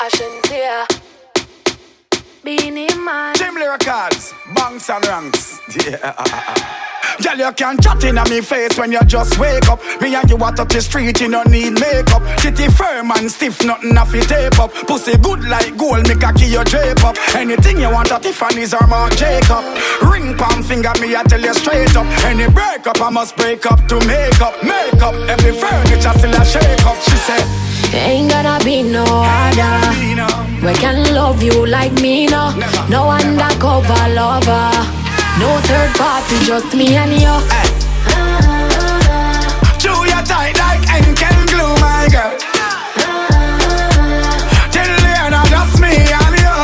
Ashantia, Beanie Man, Jim Lyricals, banks and ranks. Yeah. Girl, you can't chat in me face when you just wake up. Me and you out up the street, you don't need makeup. Titty firm and stiff, nothing off your tape up. Pussy good like gold, make a key your drape up. Anything you want at Tiffany's or Marc Jacob. Ring palm finger, me I tell you straight up. Any break up, I must break up to make up. Make up, every furniture still a shake up. She said, ain't gonna be no other. We can love you like me, no. No undercover lover. No third party, just me and you. Chew your tight like Henken glue, my girl. Till the end, just me and you.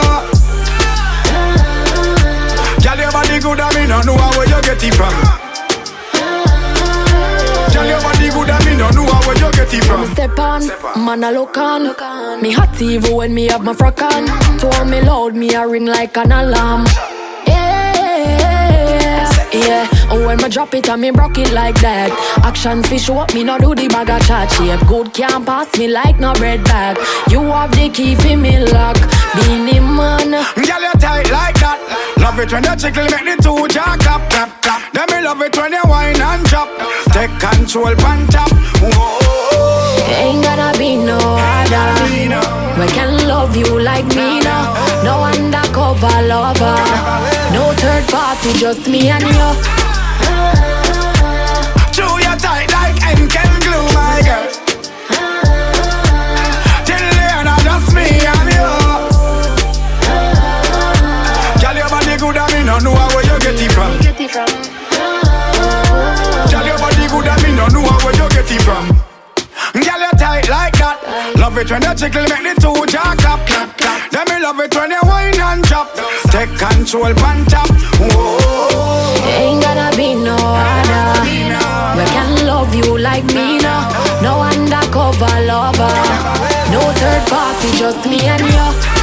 Girl, your body good and me no know where you get it from. Girl, your body good and me no know where you get it from. Step on, man I look on. Me hot even when me have my frock on. Told me loud, me a ring like an alarm. Yeah, oh when me drop it and me broke it like that. Action fish show up, me no do the bag of chat shape. Good can't pass me like no bread bag. You have the key for me lock. Beanie Man, girl you tight like that. Love it when you chickle make the two jaw clap, clap, clap. Then me love it when you whine and drop. Take control pan top. Ain't gonna be no other. We can love you like me now. No undercover lover. No third party, just me and you. Chew your tight like Henken glue, my girl. Till the end, just me and you. Girl, your body good and me no know where you get it from. Girl, your body good and me no know where you get it from. Girl, you tight like that. Love it when you chickle make the two jaw clap, clap, clap. Then me love it when you whine and chop. Take control pan top. Ain't gonna be no other. We can love you like me now. No undercover lover. No third party, just me and you.